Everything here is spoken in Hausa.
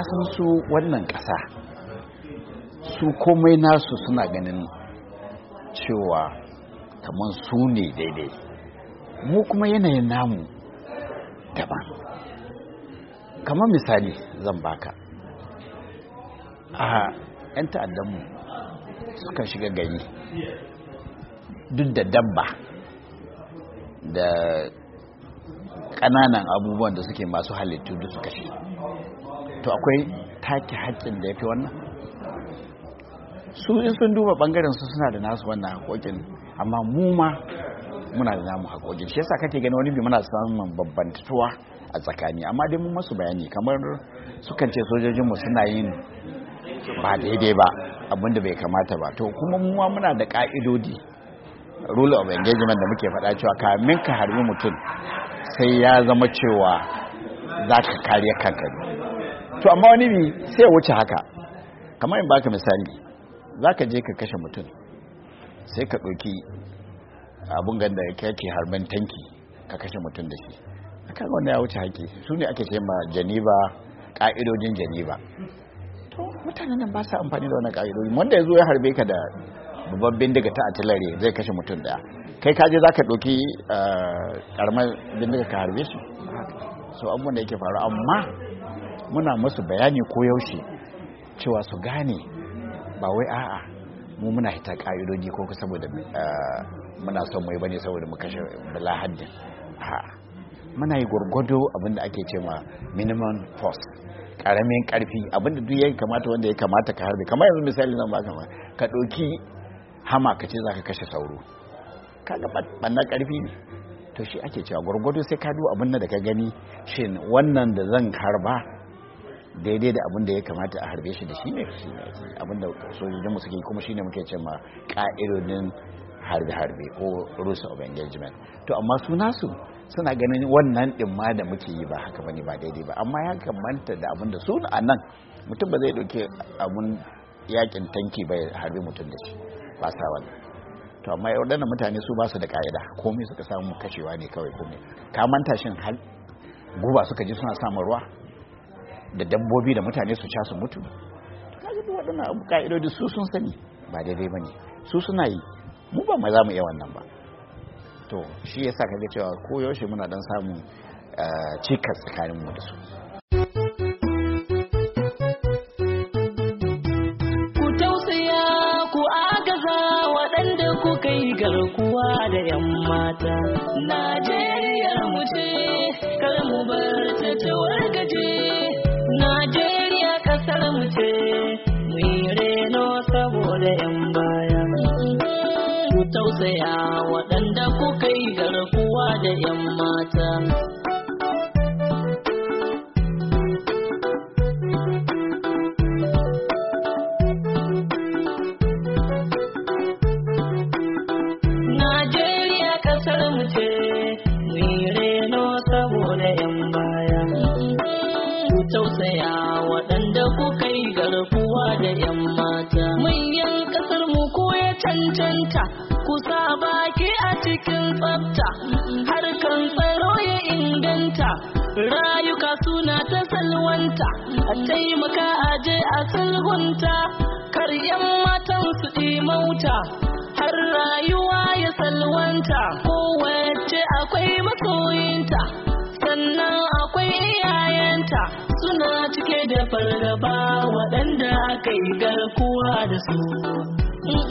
kasan su wannan ƙasa su komai nasu suna ganin cewa kamar su ne daidai, mu kuma yanayin namu daban. Kamar misali zan baka, a 'yan ta'addanmu suka shiga gari duk da dabba da ƙananan abubuwan da suke masu halittu duk suka shi, to akwai take haƙƙin da ya fi wannan? Su in sun duba ɓangaren su suna da nasu wannan haƙoƙin, amma mu ma muna da namu haƙoƙin. Shi yasa kake gani wani bi muna samun babbantuwa a tsakani, amma dai mun masu bayani, kamar sukan ce sojojinmu suna yin ba daidai ba, abinda bai kamata ba. To kuma mu ma muna da ƙa'idodi, rule of engagement da muke faɗa cewa kamin ka harbi mutum sai ya zama cewa za ka kariya kanka ne. To amma wani bi sai wuce haka. Kamar in baka misali, za ka je ka kashe mutum sai ka ɗauki abun ganda yake harban tanki ka kashe mutum da shi, kan wanda ya wuce haƙi. Su ne ake ce ma Geneva, ƙa'idodin Geneva. To mutanen nan ba sa amfani da wannan ƙa'idodi. Wanda ya zo ya harbe ka da babban bindiga ta artillery zai kashe mutum daya, kai kaje za ka ɗauki ƙaramar bindiga ka harbe shi. So abubuwan da yake faru, amma muna musu bayani ko yaushe cewa su gane ba wai a'a mu muna hita ƙa'idodi ko saboda muna son mai bane saboda mu kashe bala haddin. Muna yi gwargwado abinda ake ce ma minimum force, ƙaramin ƙarfi, abinda duk ya kamata wanda ya kamata ka harbe. Kamar yanzu misali zan baka ma, ka ɗauki hama ka ce za ka kashe sauro, kaga ɓannan ƙarfi ne. To shi ake cewa gwargwado sai ka duba abin da ka gani, shin wannan da zan harba daidai da abin da ya kamata a harbe shi da shi ne abin da sojojinmu suke, kuma shi ne muke ce ma ƙa'idodin harbe-harbe ko rules of engagement. To amma su nasu suna ganin wannan ɗin ma da muke yi ba haka bane, ba daidai ba. Amma ya kamanta da abin da su a nan mutum ba zai ɗauke abun yakin tanki bai harbe mutum da shi, ba sa wannan. To amma waɗannan mutane su ba su da ƙa'ida, komai suka samu kashewa ne kawai. komai ka manta shin hal guba suka ji suna samun ruwa da dabbobi da mutane su ca su mutu? Kaga duk waɗannan abu ƙa'idodi su sun sani ba daidai bane, su suna yi, mu ba ma za mu iya wannan ba. To shi yasa kaga cewa koyaushe muna dan samun cikas tsakanin mu da su. Ku tausaya ku agaza waɗanda ku kai garkuwa da 'yan mata. Najeriya mu ce, kar mu bar ta wargaje. Najeriya ƙasar mu ce, mu yi reno saboda 'yan baya. Ku tausaya waɗanda ku kai garkuwa da 'yan mata. Najeriya ƙasar mu ce, mu yi reno saboda 'yan baya. Ku tausaya waɗanda ku kai garkuwa da 'yan mata. Manyan ƙasar mu ko ya cancanta, ku sa baki a cikin tsafta, harkan tsaro ya inganta, rayuka suna ta salwanta, a taimaka a je a sulhunta, kar 'yan matan su mauta, har rayuwa ya salwanta. Kowace akwai masoyinta, sannan akwai iyayenta, suna cike da fargaba waɗanda aka yi garkuwa da su.